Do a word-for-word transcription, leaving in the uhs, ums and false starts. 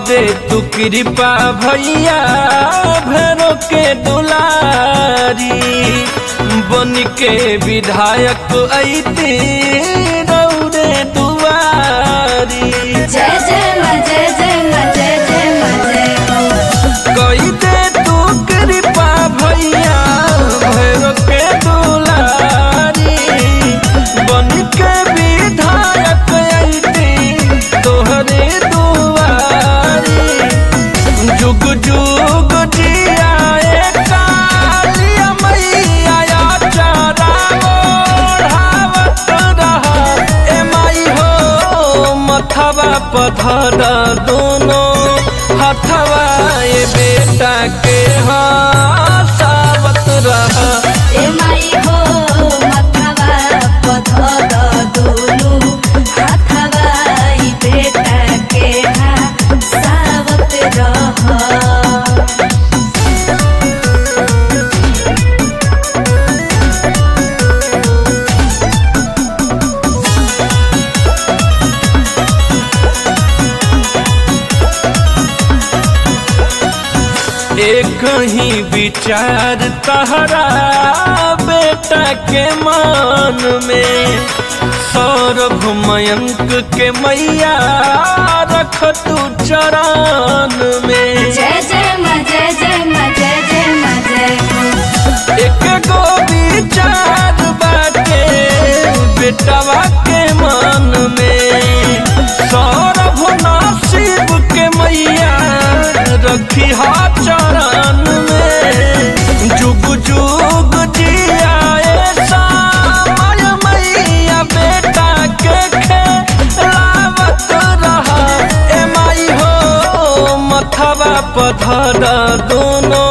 दे तू कृपा भैया भैरो के दुलारी बन के विधायक अइती रौरे दुआरी। जय जय मां जय जय मां जय जय मां जय हो। कई दे तू कृपा भैया भैरो के दुलारी बन के विधायक अइती तोहरे दुआरी। जुग जुग जियाए कालिया मैया चारा ओढ़ावत रह ए माई हो मथवा पधर दोनों हथवा ए बेटा के हंसावत रह। ए माई हो मथवा पधर दोनों हथवा ई बेटा के हंसावत रह। एक ही विचार तहरा बेटा के मान में सौरभ मयंक के मैया रख तू चरण में। जय जय मां जय जय मां जय जय मां जय हो। एक गो विचार बाटे बेटवा के मन में सौरभ नसीब के मैया रखी हा चरण में। जुग जुग जियाए सामय मैया बेटा के खेलावत रह ए माई हो मथवा पधर दोनों